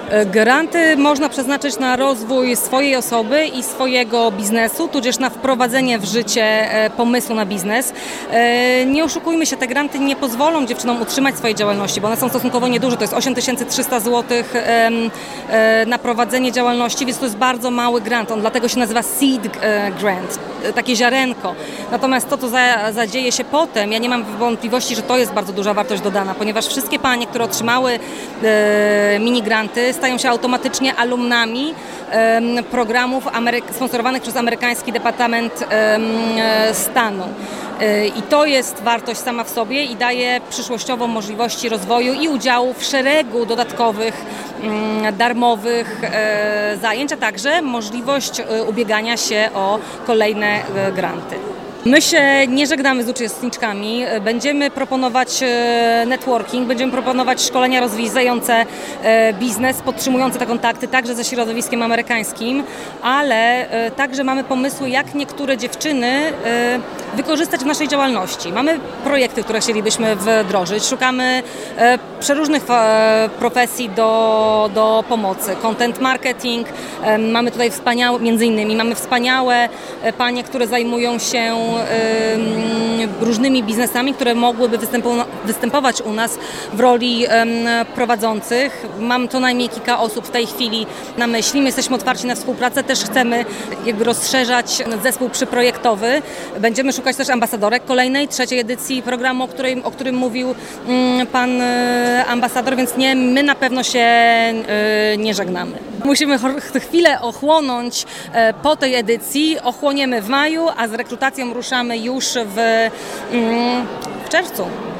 Granty można przeznaczyć na rozwój swojej osoby i swojego biznesu, tudzież na wprowadzenie w życie pomysłu na biznes. Nie oszukujmy się, te granty nie pozwolą dziewczynom utrzymać swojej działalności, bo one są stosunkowo nieduże, to jest 8300 zł na prowadzenie działalności, więc to jest bardzo mały grant, on dlatego się nazywa Seed Grant, takie ziarenko. Natomiast to, co zadzieje się potem, ja nie mam wątpliwości, że to jest bardzo duża wartość dodana, ponieważ wszystkie panie, które otrzymały mini-granty, stają się automatycznie alumnami programów sponsorowanych przez amerykański Departament Stanu. I to jest wartość sama w sobie i daje przyszłościowo możliwości rozwoju i udziału w szeregu dodatkowych, darmowych zajęć, a także możliwość ubiegania się o kolejne granty. My się nie żegnamy z uczestniczkami, będziemy proponować networking, będziemy proponować szkolenia rozwijające biznes, podtrzymujące te kontakty także ze środowiskiem amerykańskim, ale także mamy pomysły, jak niektóre dziewczyny wykorzystać w naszej działalności. Mamy projekty, które chcielibyśmy wdrożyć, szukamy przeróżnych profesji do pomocy. Content marketing, mamy tutaj mamy wspaniałe panie, które zajmują się różnymi biznesami, które mogłyby występować u nas w roli prowadzących. Mam co najmniej kilka osób w tej chwili na myśli. My jesteśmy otwarci na współpracę, też chcemy rozszerzać zespół przyprojektowy. Będziemy szukać też ambasadorek kolejnej, trzeciej edycji programu, o którym mówił pan ambasador, więc my na pewno się nie żegnamy. Musimy chwilę ochłonąć po tej edycji. Ochłoniemy w maju, a z rekrutacją ruszamy już w czerwcu.